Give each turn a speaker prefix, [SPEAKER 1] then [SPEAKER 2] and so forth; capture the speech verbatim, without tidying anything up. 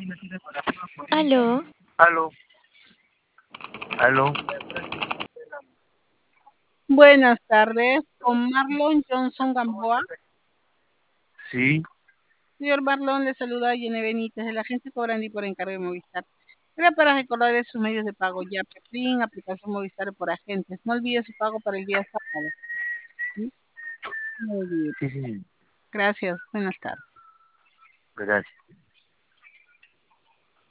[SPEAKER 1] Aló.
[SPEAKER 2] Aló, aló,
[SPEAKER 3] Buenas tardes, con Marlon Johnson Gamboa.
[SPEAKER 2] sí,
[SPEAKER 3] Señor Marlon, le saluda Yene Benítez de la agencia Cobrandi por encargo de Movistar. Era para recordarle sus medios de pago, ya Plin, aplicación Movistar por agentes. No olvide su pago para el día sábado. ¿Sí? No olvide.
[SPEAKER 2] sí, sí,
[SPEAKER 3] Gracias, buenas tardes.
[SPEAKER 2] gracias.